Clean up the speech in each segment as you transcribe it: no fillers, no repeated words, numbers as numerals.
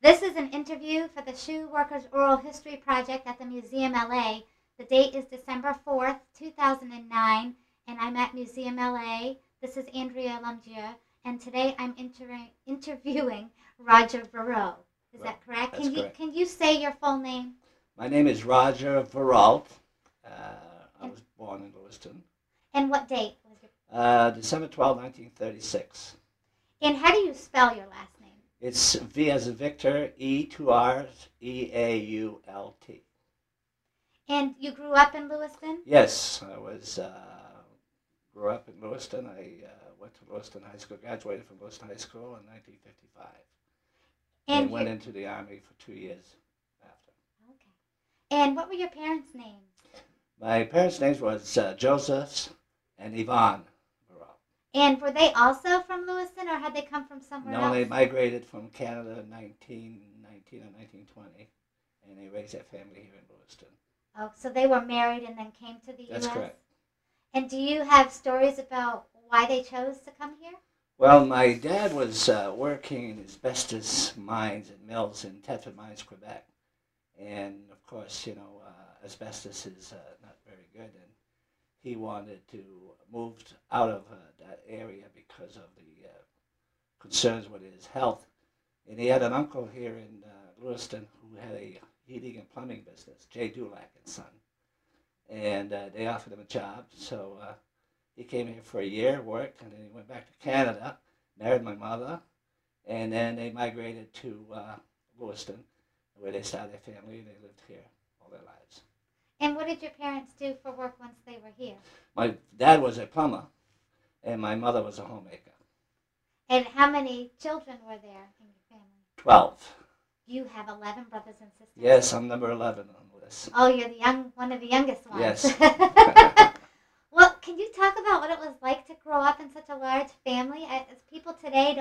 This is an interview for the Shoe Workers Oral History Project at the Museum LA. The date is December 4th, 2009, and I'm at Museum LA. This is Andrea Lumgier, and today I'm interviewing Roger Verreault. Is that correct? That's correct. Can you say your full name? My name is Roger Verreault. I was born in Lewiston. And what date was your? December 12, 1936. And how do you spell your last name? It's V as in Victor, E, two R's, E-A-U-L-T. And you grew up in Lewiston? Yes, I grew up in Lewiston. I went to Lewiston High School, graduated from Lewiston High School in 1955. And went into the Army for 2 years after. Okay. And what were your parents' names? My parents' names was Joseph and Yvonne Verreault. And were they also from Lewiston, or had they come from somewhere else? No, they migrated from Canada in 1919 or 1920, and they raised their family here in Lewiston. Oh, so they were married and then came to the U.S.? That's correct. And do you have stories about why they chose to come here? Well, my dad was working in asbestos mines and mills in Thetford Mines, Quebec. And, of course, asbestos is not very good, and he wanted to move out of that area because of the concerns with his health. And he had an uncle here in Lewiston who had a heating and plumbing business, J. Dulac and Son. And they offered him a job, so he came here for a year, worked, and then he went back to Canada, married my mother, and then they migrated to Lewiston, where they started their family, and they lived here all their lives. And what did your parents do for work once they were here? My dad was a plumber, and my mother was a homemaker. And how many children were there in your family? 12. You have 11 brothers and sisters? Yes, I'm number 11 on the list. Oh, you're one of the youngest ones. Yes. Well, can you talk about what it was like to grow up in such a large family? As people today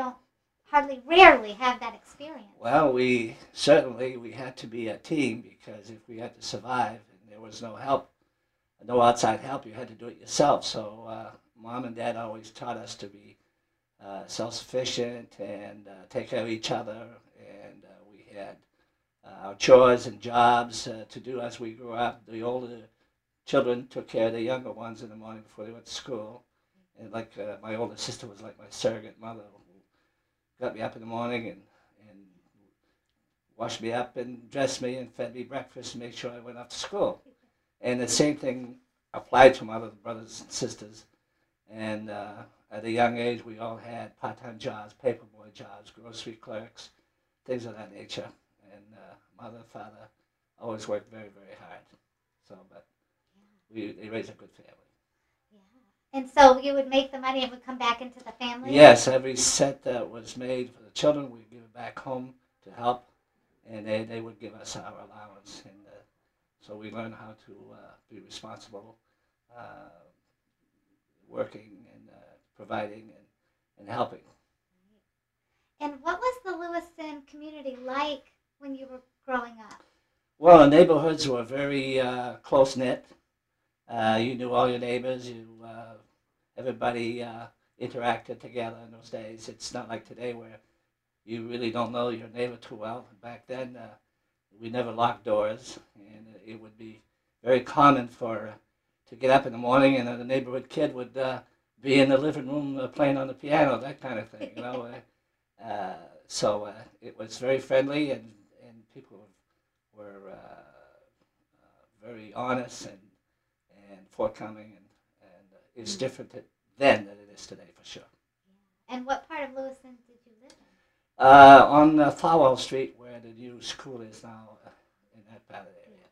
rarely have that experience. Well, we had to be a team, because if we had to survive and there was no help, no outside help, you had to do it yourself. So Mom and Dad always taught us to be self-sufficient and take care of each other. And we had our chores and jobs to do as we grew up. The older children took care of the younger ones in the morning before they went to school. And my older sister was like my surrogate mother, who got me up in the morning and washed me up and dressed me and fed me breakfast and made sure I went off to school. And the same thing applied to my other brothers and sisters. And at a young age, we all had part-time jobs, paperboy jobs, grocery clerks, things of that nature. And mother and father always worked very, very hard. So, but they raised a good family. Yeah. And so you would make the money and would come back into the family? Yes, every cent that was made for the children, we'd give it back home to help, and they would give us our allowance. And so we learned how to be responsible, working and providing and helping. And what was the Lewiston community like when you were growing up? Well, the neighborhoods were very close-knit. You knew all your neighbors. Everybody interacted together in those days. It's not like today where you really don't know your neighbor too well. Back then, we never locked doors, and it would be very common to get up in the morning and the neighborhood kid would be in the living room playing on the piano, that kind of thing, So it was very friendly, and people were very honest and forthcoming, and it's different then than it is today, for sure. Yeah. And what part of Lewiston did you live in? On Farwell Street, where the new school is now, in that part of the area.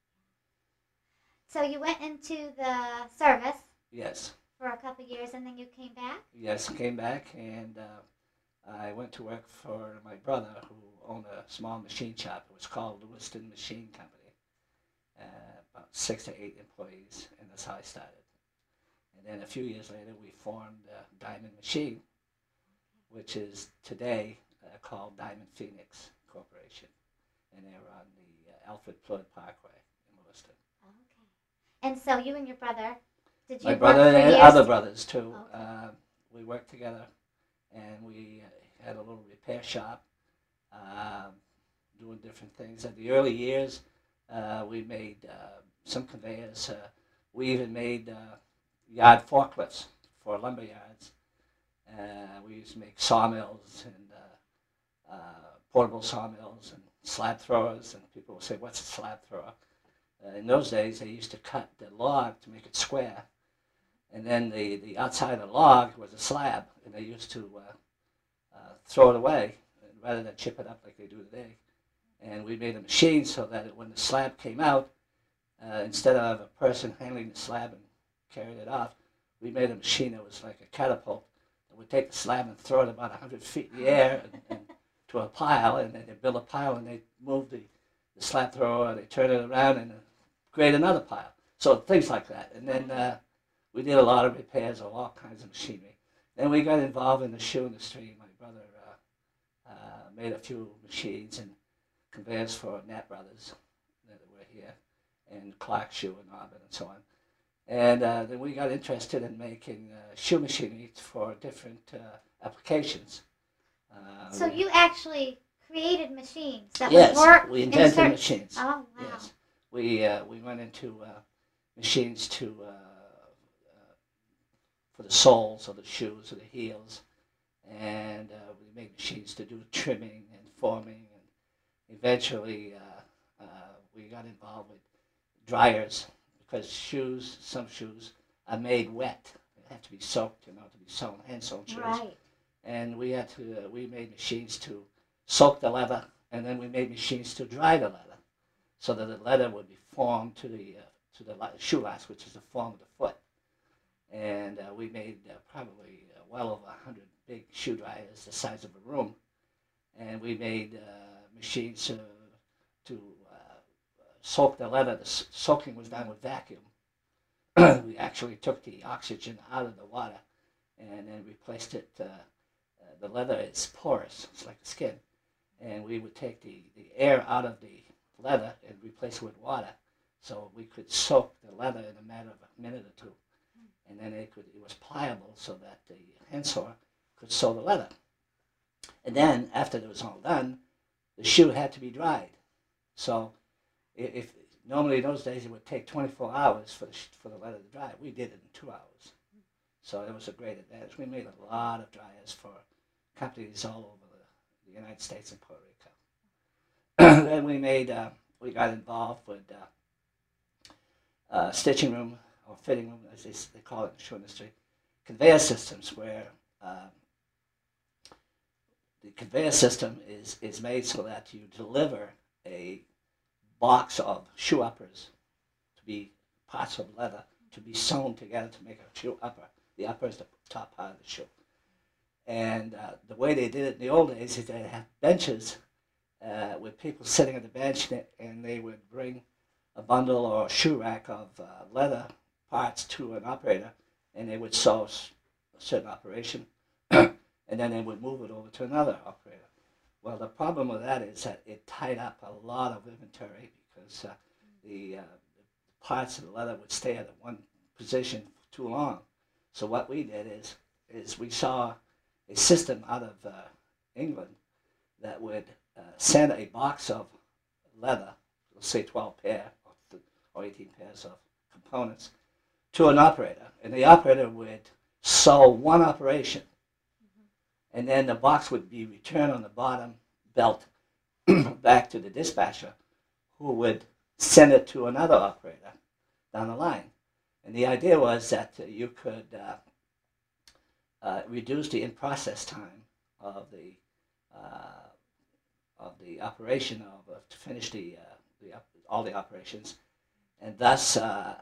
So you went into the service? Yes. For a couple of years, and then you came back? Yes, came back, and I went to work for my brother, who owned a small machine shop. It was called Lewiston Machine Company. About 6 to 8 employees, and that's how I started. And then a few years later, we formed Diamond Machine, which is today called Diamond Phoenix Corporation, and they're on the Alfred Floyd Parkway in Lewiston. Okay. And so you and your brother, did you My work brother for and years? other brothers too. Okay. We worked together, and we had a little repair shop. doing different things. In the early years, we made some conveyors. We even made yard forklifts for lumber yards. We used to make sawmills and portable sawmills and slab throwers. And people will say, "What's a slab thrower?" In those days, they used to cut the log to make it square, and then the outside of the log was a slab, and they used to throw it away rather than chip it up like they do today. And we made a machine so that when the slab came out, instead of a person handling the slab and carrying it off, we made a machine that was like a catapult that would take the slab and throw it about 100 feet in the air and to a pile, and then they build a pile and they move the slab thrower, they turn it around and create another pile. So things like that. And then we did a lot of repairs of all kinds of machinery. Then we got involved in the shoe industry. My brother made a few machines and conveyors for Nat Brothers that were here, and Clark Shoe and Auburn and so on. And then we got interested in making shoe machinery for different applications. So you actually created machines that yes, would work? we invented machines. Oh, wow. Yes, we went into machines to for the soles of the shoes or the heels, and we made machines to do trimming and forming, and eventually we got involved with dryers because some shoes are made wet. They have to be soaked, to be sewn, hand-sewn shoes. Right. And we made machines to soak the leather, and then we made machines to dry the leather, so that the leather would be formed to the shoe last, which is the form of the foot. And we made probably well over 100 big shoe dryers the size of a room, and we made machines to soak the leather. The soaking was done with vacuum. We actually took the oxygen out of the water and then replaced it. The leather is porous, it's like the skin, and we would take the air out of the leather and replace it with water, so we could soak the leather in a matter of a minute or two, and then it was pliable so that the hand sewer could sew the leather. And then after it was all done, the shoe had to be dried. So if normally in those days it would take 24 hours for the leather to dry, we did it in 2 hours. So it was a great advantage. We made a lot of dryers for companies all over the United States and Puerto Rico. Then we got involved with stitching room or fitting room, as they call it in the shoe industry, conveyor systems, where the conveyor system is made so that you deliver a box of shoe uppers to be parts of leather to be sewn together to make a shoe upper. The upper is the top part of the shoe. And the way they did it in the old days is they had benches with people sitting at the bench, and they would bring a bundle or a shoe rack of leather parts to an operator, and they would sew a certain operation, and then they would move it over to another operator. Well, the problem with that is that it tied up a lot of inventory because the parts of the leather would stay at one position for too long. So what we did is we saw a system out of England that would send a box of leather, let's say 12 pair or 18 pairs of components, to an operator. And the operator would sew one operation. And then the box would be returned on the bottom belt back to the dispatcher, who would send it to another operator down the line. And the idea was that you could reduce the in-process time of the operation to finish all the operations, and thus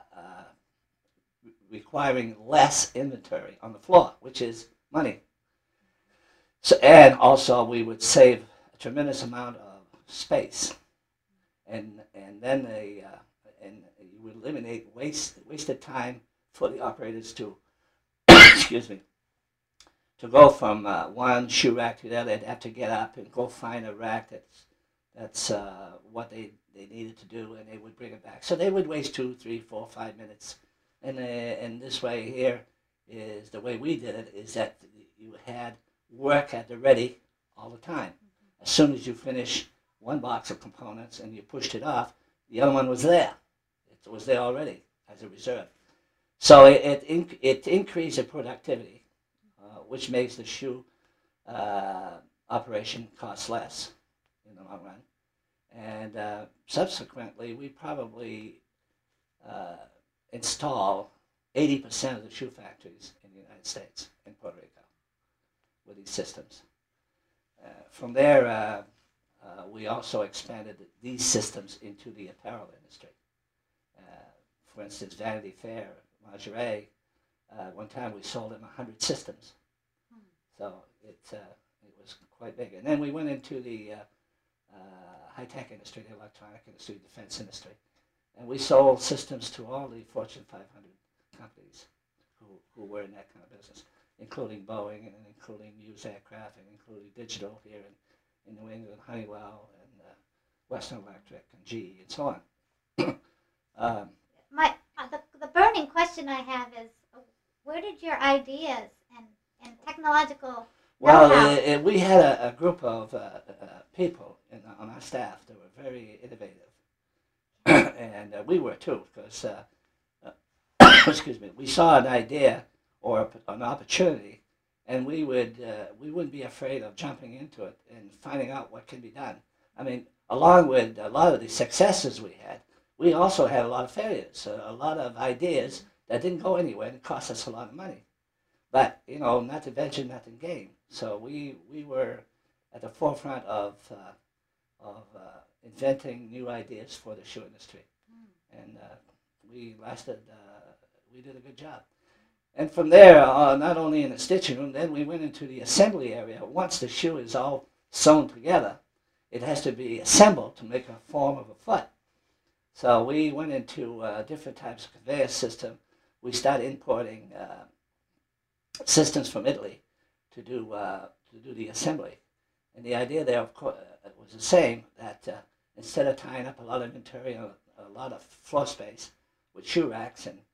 requiring less inventory on the floor, which is money. So, and also we would save a tremendous amount of space, and then and you would eliminate wasted time for the operators to excuse me, to go from one shoe rack to the other. They'd have to get up and go find a rack that's what they needed to do, and they would bring it back. So they would waste 2, 3, 4, 5 minutes. And this way here is the way we did it, is that you had work at the ready all the time. As soon as you finish one box of components and you pushed it off, the other one was there. It was there already as a reserve. So it increased the productivity, which makes the shoe operation cost less in the long run. And subsequently, we probably install 80% of the shoe factories in the United States, in Puerto Rico, with these systems. From there, we also expanded these systems into the apparel industry. For instance, Vanity Fair, lingerie, one time we sold them 100 systems. So it was quite big. And then we went into the high-tech industry, the electronic industry, defense industry. And we sold systems to all the Fortune 500 companies who were in that kind of business, including Boeing and including Hughes Aircraft and including Digital here in New England, Honeywell and Western Electric and GE and so on. The burning question I have is, where did your ideas and technological Well, we had a group of people on our staff that were very innovative, and we were too, because excuse me, we saw an idea or an opportunity, and we wouldn't be afraid of jumping into it and finding out what can be done. I mean, along with a lot of the successes we had, we also had a lot of failures, a lot of ideas that didn't go anywhere and it cost us a lot of money. But, you know, not to venture, not to gain. So we were at the forefront of inventing new ideas for the shoe industry. And we did a good job. And from there, not only in the stitching room, then we went into the assembly area. Once the shoe is all sewn together, it has to be assembled to make a form of a foot. So we went into different types of conveyor system. We started importing systems from Italy to do the assembly. And the idea there, of course, was the same, that instead of tying up a lot of inventory and a lot of floor space with shoe racks, and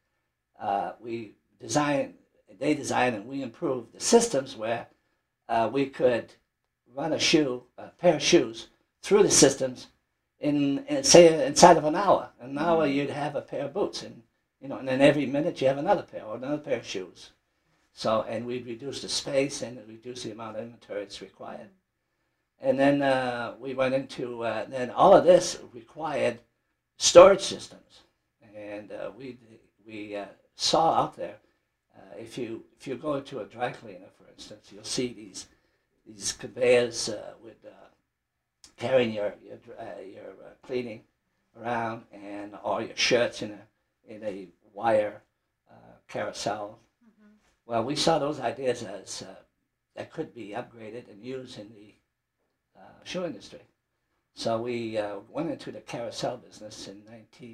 they designed and we improved the systems where we could run a pair of shoes through the systems in say inside of an hour. An hour you'd have a pair of boots, and and then every minute you have another pair or another pair of shoes. So, and we'd reduce the space and reduce the amount of inventory that's required. And then we went into, then all of this required storage systems. And we saw out there, if you go into a dry cleaner, for instance, you'll see these conveyors with carrying your cleaning around, and all your shirts in a wire carousel. Well, we saw those ideas as that could be upgraded and used in the shoe industry. So we went into the carousel business in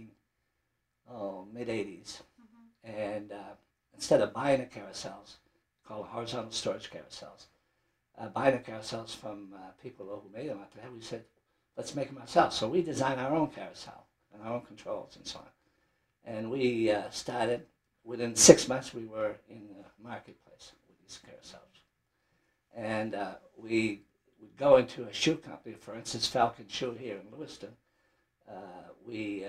mid-80s. And instead of buying the carousels, called horizontal storage carousels, buying the carousels from people who made them after that, we said, let's make them ourselves. So we designed our own carousel and our own controls and so on. And we started, within 6 months, we were in the marketplace with these carousels. And we would go into a shoe company, for instance, Falcon Shoe here in Lewiston. We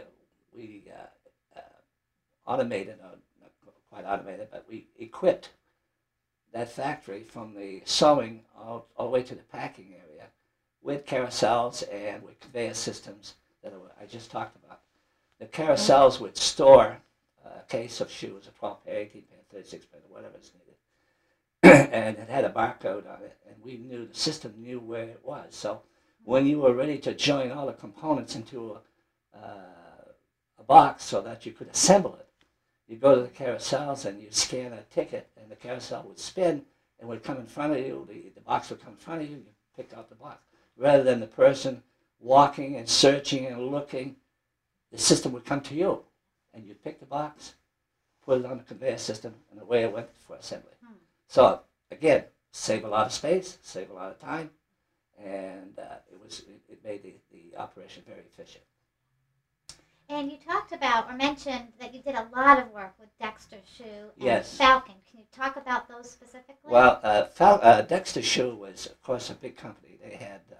automated, not quite automated, but we equipped that factory from the sewing all the way to the packing area with carousels and with conveyor systems that I just talked about. The carousels would store a case of shoes, a 12 pair, 18 pair, 36 pair, whatever is needed. And it had a barcode on it, and we knew, the system knew where it was. So when you were ready to join all the components into a box so that you could assemble it, you go to the carousels and you scan a ticket, and the carousel would spin and would come in front of you. The box would come in front of you, and you picked out the box. Rather than the person walking and searching and looking, the system would come to you, and you'd pick the box, put it on the conveyor system, and away it went for assembly. So again, save a lot of space, save a lot of time, and it made the operation very efficient. And you talked about or mentioned that you did a lot of work with Dexter Shoe and Yes. Falcon. Can you talk about those specifically? Well, Dexter Shoe was, of course, a big company. They had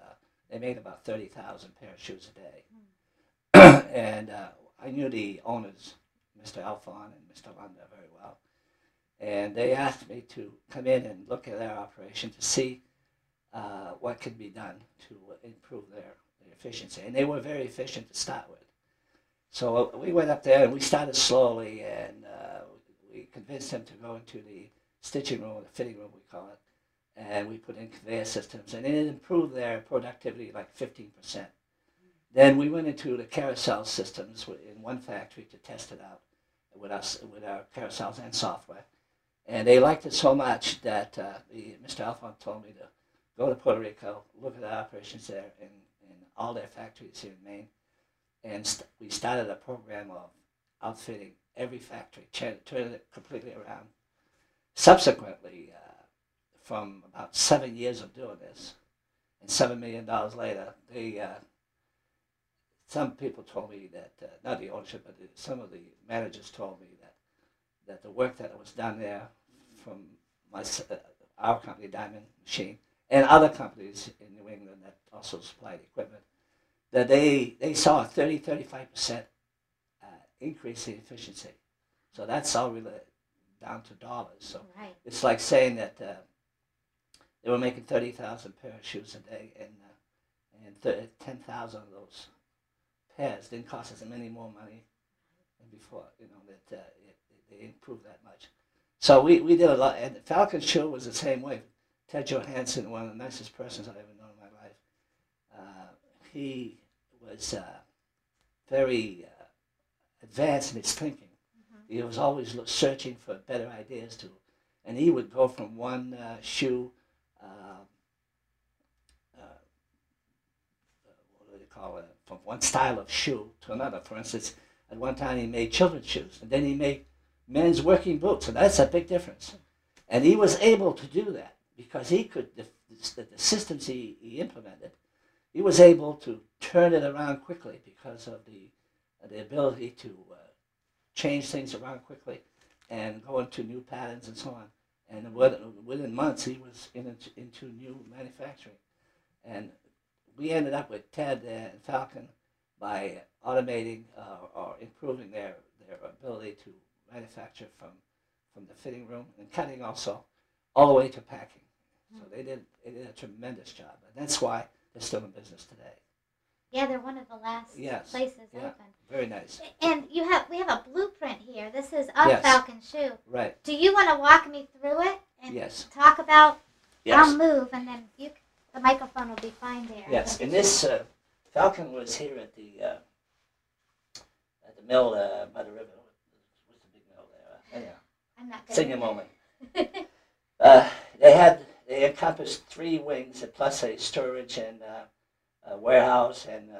They made about 30,000 pair of shoes a day. Mm. And I knew the owners, Mr. Alphon and Mr. Lunda, very well. And they asked me to come in and look at their operation to see what could be done to improve their efficiency. And they were very efficient to start with. So we went up there and we started slowly, and we convinced them to go into the stitching room, the fitting room we call it, and we put in conveyor systems, and it improved their productivity like 15%. Then we went into the carousel systems in one factory to test it out with our carousels and software. And they liked it so much that Mr. Alphon told me to go to Puerto Rico, look at the operations there in all their factories here in Maine. And we started a program of outfitting every factory, turning it completely around. Subsequently, from about 7 years of doing this, and $7 million later, some people told me that, not the ownership, but some of the managers told me that the work that was done there from our company, Diamond Machine, and other companies in New England that also supplied equipment, that they saw a 35% increase in efficiency. So that's all related down to dollars. So Right. it's like saying that they were making 30,000 pair of shoes a day, and 10,000 of those pairs didn't cost us any more money than before. You know that they improved that much. So we did a lot, and Falcon Shoe was the same way. Ted Johansson, one of the nicest persons I've ever known in my life. He was very advanced in his thinking. Mm-hmm. He was always searching for better ideas too, and he would go from one shoe. What do they call it? From one style of shoe to another. For instance, at one time he made children's shoes, and then he made men's working boots, and that's a big difference. And he was able to do that because he could, the systems he implemented, he was able to turn it around quickly because of the ability to change things around quickly and go into new patterns and so on. And within months, he was into new manufacturing. And we ended up with Ted and Falcon by automating or improving their ability to manufacture from the fitting room and cutting also, all the way to packing. So they did a tremendous job, and that's why they're still in business today. Yeah, they're one of the last places open. Very nice. And we have a blueprint here. This is a Falcon Shoe. Right. Do you want to walk me through it and talk about? Yes. I'll move, and then the microphone will be fine there. Yes. And this Falcon was here at the mill by the river. What's the big mill there? Anyhow. I'm not good. Sing a moment. They encompassed 3 wings plus a storage and a warehouse and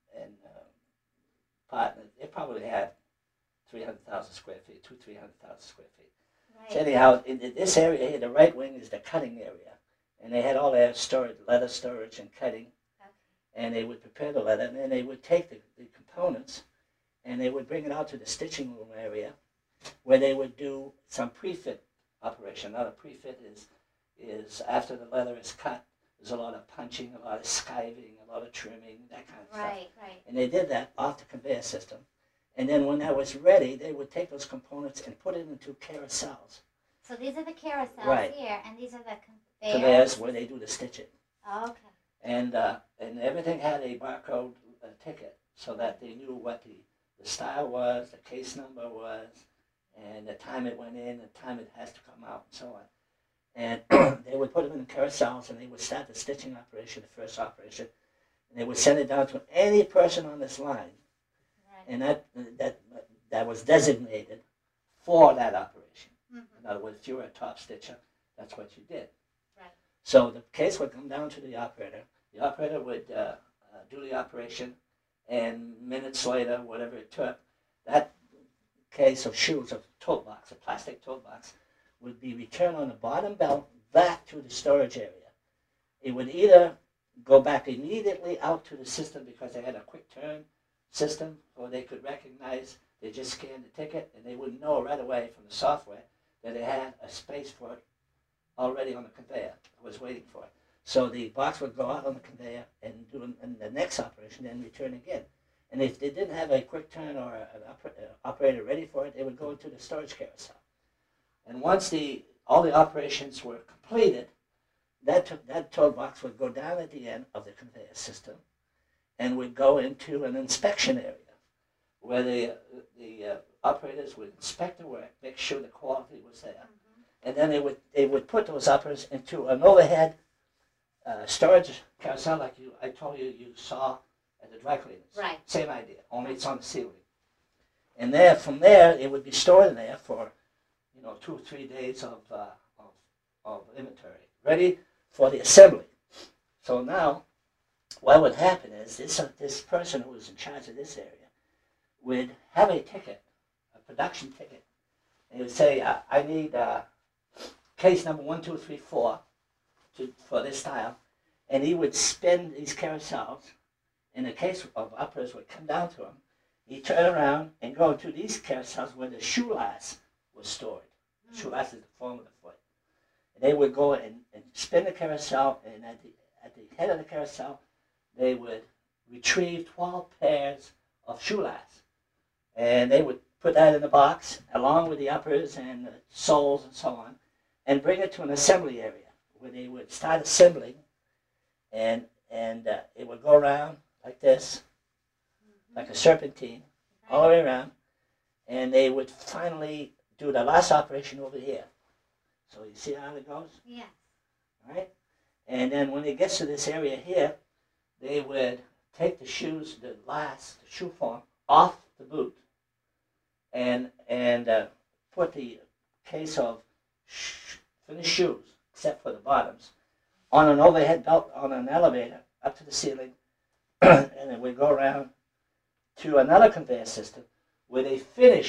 part. They probably had 300,000 square feet, 300,000 square feet. Right. So anyhow, in this area here, the right wing is the cutting area, and they had all their storage, leather storage and cutting, and they would prepare the leather, and then they would take the components, and they would bring it out to the stitching room area, where they would do some pre-fit operation. Now the pre-fit is after the leather is cut, there's a lot of punching, a lot of skiving, a lot of trimming, that kind of stuff. Right. And they did that off the conveyor system. And then when that was ready, they would take those components and put it into carousels. So these are the carousels here, and these are the conveyors. Conveyors where they do the stitching. Oh, okay. And everything had a barcode ticket so that they knew what the style was, the case number was, and the time it went in, the time it has to come out, and so on. And they would put them in carousels, and they would start the stitching operation, the first operation, and they would send it down to any person on this line, and that was designated for that operation. Mm-hmm. In other words, if you were a top stitcher, that's what you did. Right. So the case would come down to the operator. The operator would do the operation, and minutes later, whatever it took, that case of shoes, a tote box, a plastic tote box, would be returned on the bottom belt back to the storage area. It would either go back immediately out to the system because they had a quick turn system, or they could recognize, they just scanned the ticket, and they would know right away from the software that they had a space for it already on the conveyor. I was waiting for it. So the box would go out on the conveyor and do the next operation, then return again. And if they didn't have a quick turn or an operator ready for it, they would go into the storage carousel. And once all the operations were completed, that toll box would go down at the end of the conveyor system and would go into an inspection area where the operators would inspect the work, make sure the quality was there, and then they would put those uppers into an overhead storage carousel like I told you saw at the dry cleaners. Right. Same idea, only it's on the ceiling. And there, from there, it would be stored in there for 2 or 3 days of inventory, ready for the assembly. So now, what would happen is this person who was in charge of this area would have a ticket, a production ticket, and he would say, I need case number 1, 2, 3, 4 for this style, and he would spin these carousels, and the case of uppers would come down to him. He'd turn around and go to these carousels where the shoe lace was stored. The shoe lace is the form of the foot. And they would go and spin the carousel, and at the head of the carousel, they would retrieve 12 pairs of shoe lace. And they would put that in the box, along with the uppers and the soles and so on, and bring it to an assembly area where they would start assembling, and it would go around like this, like a serpentine, all the way around, and they would finally do the last operation over here. So you see how it goes? Yeah. All right? And then when it gets to this area here, they would take the shoes, the shoe form, off the boot, and put the case of finished shoes, except for the bottoms, on an overhead belt on an elevator up to the ceiling, and it would go around to another conveyor system where they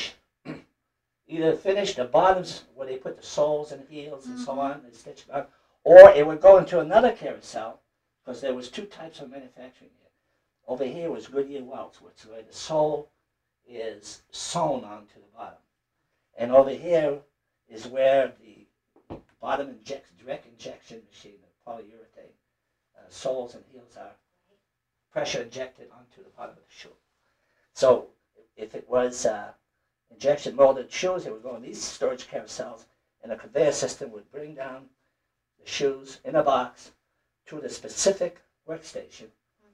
either finish the bottoms where they put the soles and heels and so on, they stitch it on, or it would go into another carousel, because there was 2 types of manufacturing here. Over here was Goodyear welts, which where the sole is sewn onto the bottom. And over here is where the bottom direct injection machine, the polyurethane, soles and heels are pressure injected onto the bottom of the shoe. So if it was injection molded shoes, it would go in these storage carousels, and a conveyor system would bring down the shoes in a box to the specific workstation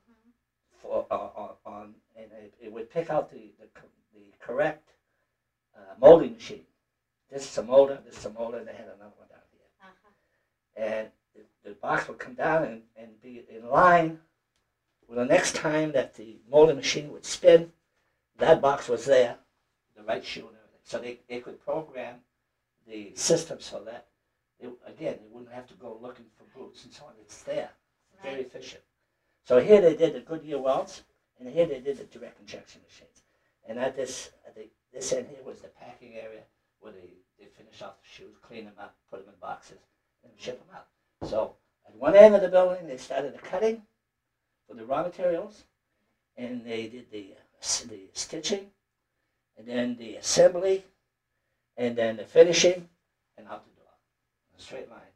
and it would pick out the correct molding machine. This is a molder, this is a molder, and they had another one down here. And the box would come down and be in line with the next time that the molding machine would spin, that box was there, the right shoe and everything. So they could program the system so that, they wouldn't have to go looking for boots and so on. It's there. Right. Very efficient. So here they did the Goodyear welts, and here they did the direct injection machines. And at this end here was the packing area where they finish off the shoes, clean them up, put them in boxes, and ship them out. So at one end of the building, they started the cutting for the raw materials, and they did the stitching, and then the assembly, and then the finishing, and out the door, in a straight line.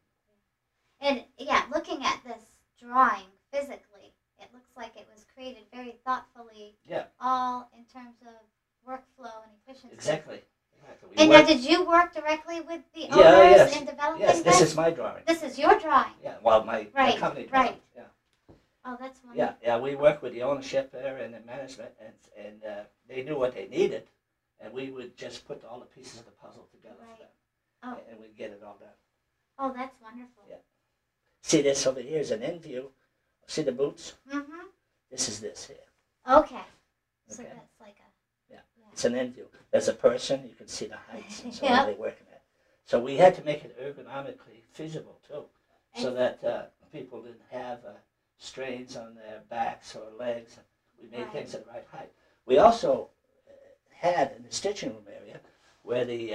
And yeah, looking at this drawing physically, it looks like it was created very thoughtfully. Yeah. All in terms of workflow and efficiency. Exactly. And now, did you work directly with the owners in developing this? Yes, this is my drawing. This is your drawing. Yeah, well, my company drawing. Right. Yeah. Oh, that's wonderful. Yeah, we worked with the ownership there and the management, and they knew what they needed, and we would just put all the pieces of the puzzle together for them, and we'd get it all done. Oh, that's wonderful. Yeah. See, this over here is an end view. See the boots? Mm-hmm. This is this here. Okay. So that's like a... Yeah, it's an end view. There's a person, you can see the heights and so on they're working at. So we had to make it ergonomically feasible, too, so that people didn't have strains on their backs or legs. We made things at the right height. We also had in the stitching room area where the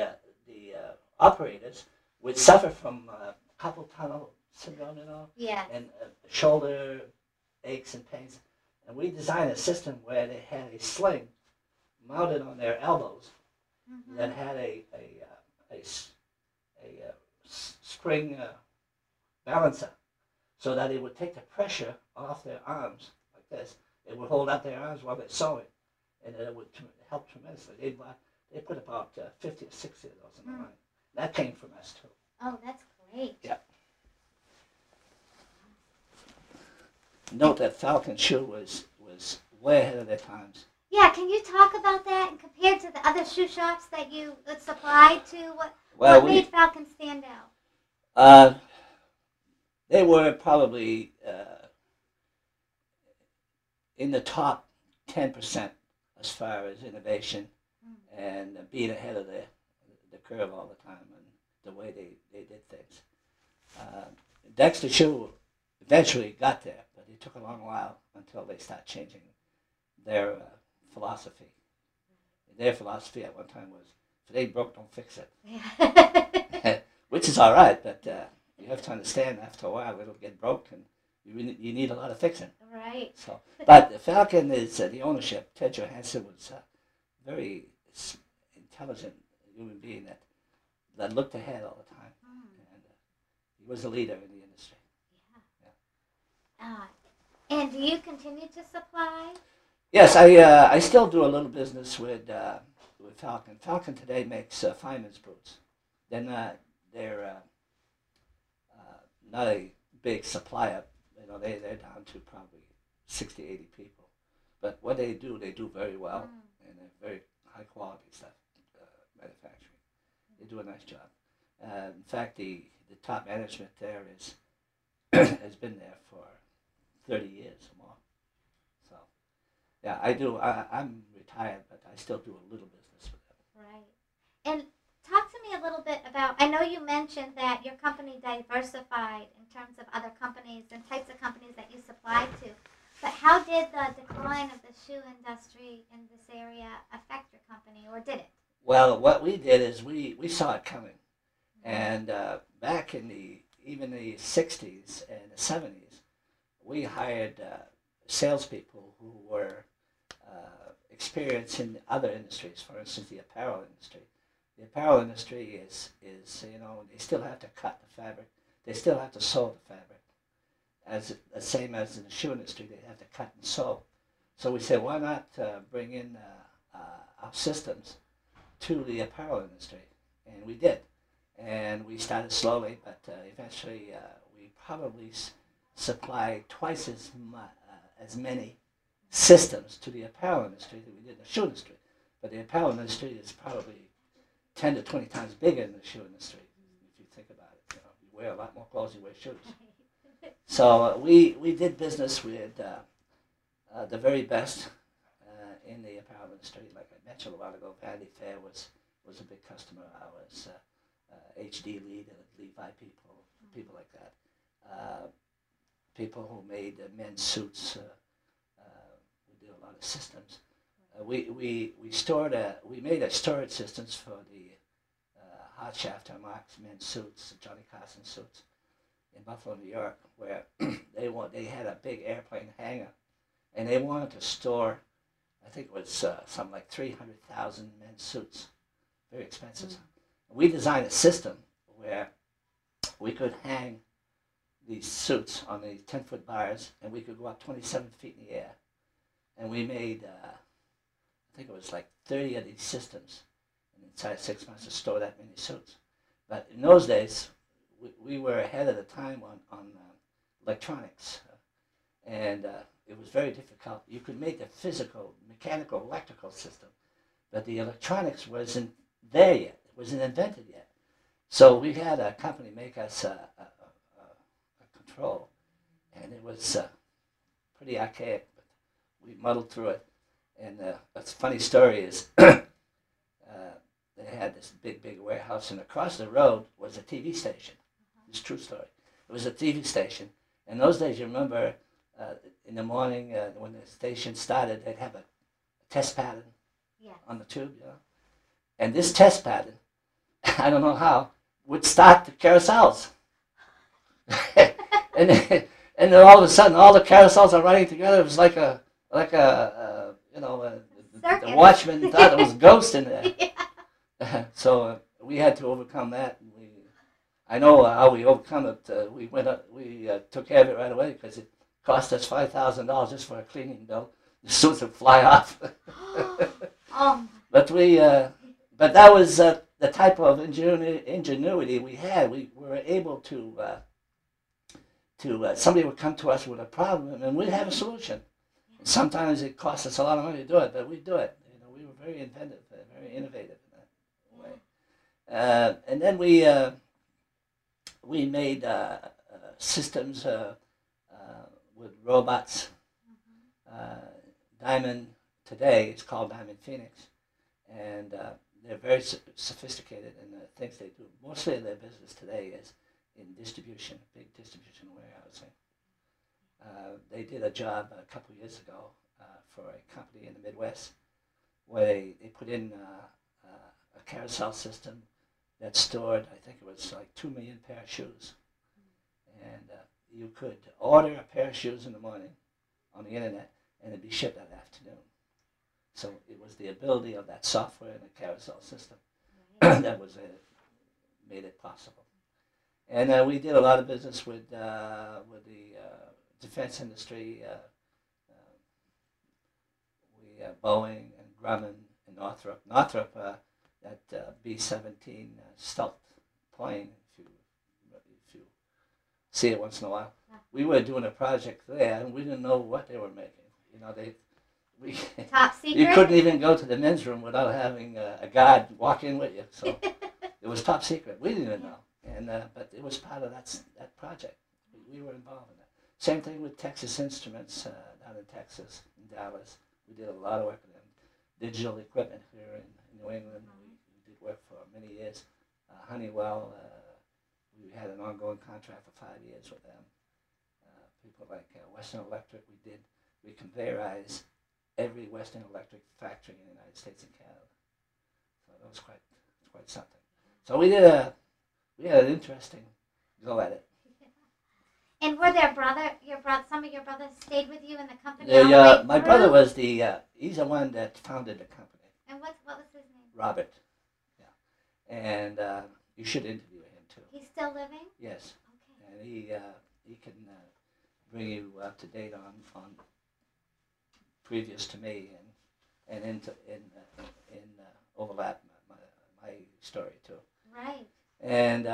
operators would suffer from carpal tunnel syndrome, and shoulder aches and pains. And we designed a system where they had a sling mounted on their elbows that had a spring balancer. so that it would take the pressure off their arms like this. It would hold out their arms while they're sewing, and it would help tremendously. They put about 50 or 60 of those in the line. That came from us too. Oh, that's great. Yeah. Note that Falcon shoe was way ahead of their times. Yeah, can you talk about that and compared to the other shoe shops that you supplied to? Well, What made Falcon stand out? They were probably in the top 10% as far as innovation and being ahead of the curve all the time and the way they did things. Dexter Shoe eventually got there, but it took a long while until they started changing their philosophy. Their philosophy at one time was, if it ain't broke, don't fix it. Yeah. Which is all right, but you have to understand after a while it'll get broke and you need a lot of fixing. Right. So, but the Falcon is the ownership. Ted Johansson was a very intelligent human being that looked ahead all the time, and he was a leader in the industry. Yeah. And do you continue to supply? Yes, I still do a little business with Falcon. Falcon today makes fireman's boots. They're not a big supplier. You know, they're down to probably 60, 80 people. But what they do very well, and they're very high quality stuff, manufacturing. They do a nice job. In fact, the top management there has been there for 30 years or more. So, yeah, I do. I'm retired, but I still do a little business with them. Right. And talk to me a little bit about, I know you mentioned that your company diversified in terms of other companies and types of companies that you supplied to, but how did the decline of the shoe industry in this area affect your company, or did it? Well, what we did is we saw it coming. And back in even the 60s and the 70s, we hired salespeople who were experienced in other industries, for instance, the apparel industry. The apparel industry is you know, they still have to cut the fabric. They still have to sew the fabric. As the same as in the shoe industry, they have to cut and sew. So we said, why not bring in our systems to the apparel industry? And we did. And we started slowly, but eventually we probably supplied twice as many systems to the apparel industry than we did in the shoe industry. But the apparel industry is probably 10 to 20 times bigger than the shoe industry, if you think about it. You know, you wear a lot more clothes, you wear shoes. So we did business with the very best in the apparel industry. Like I mentioned a while ago, Vanity Fair was a big customer of ours. HD Lee, the Levi people like that. People who made men's suits. We did a lot of systems. We made a storage systems for the Hot Shaft Marks men's suits, Johnny Carson suits in Buffalo, New York, where they had a big airplane hangar, and they wanted to store, I think it was something like 300,000 men's suits, very expensive. We designed a system where we could hang these suits on these 10-foot bars, and we could go up 27 feet in the air. And we made, I think it was like 30 of these systems, and inside 6 months to store that many suits. But in those days, we were ahead of the time on electronics, and it was very difficult. You could make a physical, mechanical, electrical system, but the electronics wasn't there yet. It wasn't invented yet. So we had a company make us a control, and it was pretty archaic, but we muddled through it. And a funny story is they had this big warehouse, and across the road was a TV station. It's a true story. It was a TV station. In those days, you remember, in the morning when the station started, they'd have a test pattern on the tube, you know. And this test pattern, I don't know how, would start the carousels. and then all of a sudden, all the carousels are running together. It was like a you know, the watchman thought there was a ghost in there. So we had to overcome that. And I know how we overcome it. We took care of it right away because it cost us $5,000 just for a cleaning bill. The suits would fly off. Oh, But but that was the type of ingenuity we had. We were able to somebody would come to us with a problem and we'd have a solution. And sometimes it cost us a lot of money to do it, but we'd do it. You know, we were very inventive, very innovative in that way. And then we made systems with robots. Diamond today is called Diamond Phoenix, and they're very sophisticated in the things they do. Mostly of their business today is in distribution, big distribution warehousing. They did a job a couple of years ago for a company in the Midwest where they put in a carousel system that stored, I think it was like 2 million pair of shoes. And you could order a pair of shoes in the morning on the internet and it'd be shipped that afternoon. So it was the ability of that software and the carousel system that was made it possible. And we did a lot of business with the defense industry. Boeing and Grumman and Northrop. Northrop, that B-17 stealth plane, if you see it once in a while. We were doing a project there, and we didn't know what they were making. You know, top secret. You couldn't even go to the men's room without having a guard walk in with you. So it was top secret. We didn't even know, and but it was part of that project. We were involved in that. Same thing with Texas Instruments down in Texas, in Dallas. We did a lot of work with them. Digital equipment here in New England. We did work for many years. Honeywell. We had an ongoing contract for 5 years with them. People like Western Electric. We conveyorized every Western Electric factory in the United States and Canada. So that was quite something. So we had an interesting go at it. And were some of your brothers stayed with you in the company? My brother was he's the one that founded the company. And what was his name? Robert. Yeah. And you should interview him too. He's still living? Yes. Okay. And he can bring you up to date on previous to me and overlap my story too. Right. And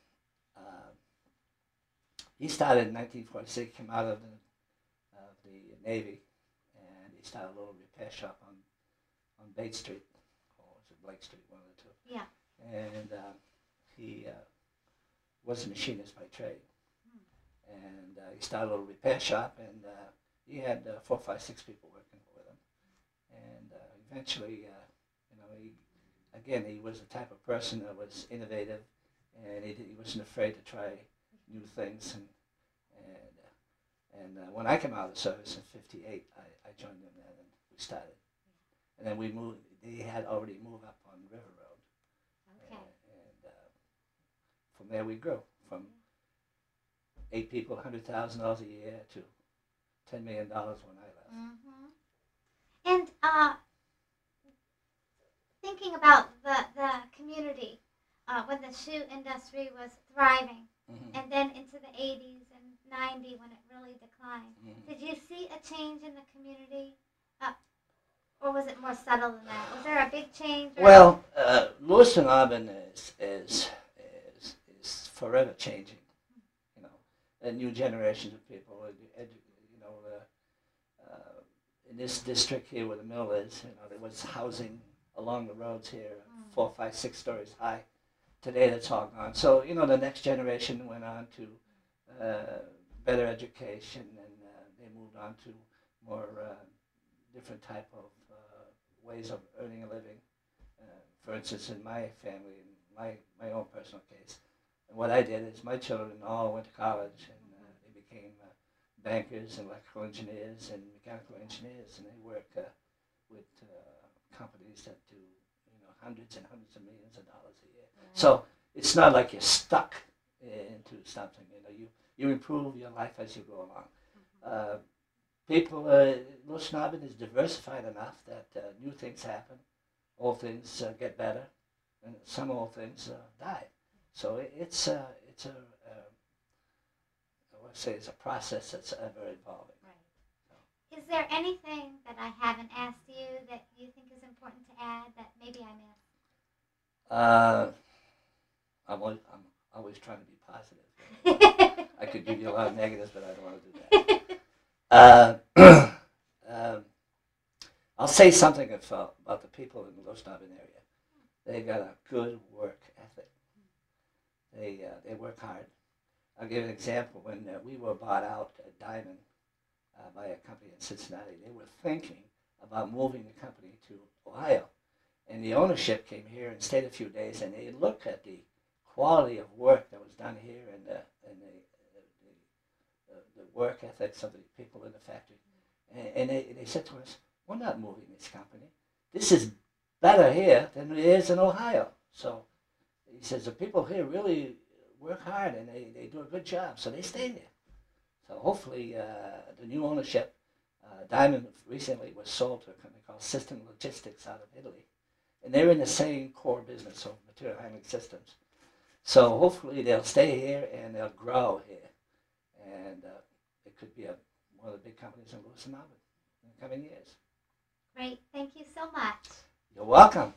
he started in 1946, came out of the Navy, and he started a little repair shop on Bates Street, or was it Blake Street, one of the two. Yeah. And he was a machinist by trade. And he started a little repair shop, and he had 4, 5, 6 people working with him. And eventually, he was the type of person that was innovative, and he wasn't afraid to try new things. And when I came out of the service in '58, I joined them then, and we started. And then we moved. They had already moved up on River Road. Okay. And from there we grew from 8 people, $100,000 a year to $10 million when I left. Mm-hmm. And thinking about the community when the shoe industry was thriving, Mm-hmm. and then into the 80s and 90 when it really declined, Mm-hmm. did you see a change in the community, or was it more subtle than that? Was there a big change? Well, Lewiston Auburn is forever changing. You know, a new generations of people. In this district here where the mill is, there was housing along the roads here, 4, 5, 6 stories high. Today that's all gone. So, the next generation went on to better education, and they moved on to more different type of ways of earning a living. For instance, in my family, in my own personal case, and what I did is my children all went to college, and they became bankers and electrical engineers and mechanical engineers, and they work with companies that do hundreds and hundreds of millions of dollars a year. Right. So it's not like you're stuck into something. You improve your life as you go along. Mm-hmm. People, Lewiston Auburn is diversified enough that new things happen, old things get better, and some old things die. So it's it's I would say it's a process that's ever evolving. Right. Is there anything that I haven't asked you that you think is important to add that maybe I missed? I'm always trying to be positive. I could give you a lot of negatives, but I don't want to do that. I'll say something about the people in the Los Navin area. They've got a good work ethic. They work hard. I'll give you an example. When we were bought out at Diamond by a company in Cincinnati, they were thinking about moving the company to Ohio. And the ownership came here and stayed a few days, and they looked at the quality of work that was done here and the work ethics of the people in the factory. And they said to us, we're not moving this company. This is better here than it is in Ohio. So he says the people here really work hard and they do a good job, so they stay there. So hopefully the new ownership, Diamond recently was sold to a company called System Logistics out of Italy. And they're in the same core business of material handling systems. So hopefully they'll stay here and they'll grow here. And it could be one of the big companies in Louis and Malvern in the coming years. Great. Thank you so much. You're welcome.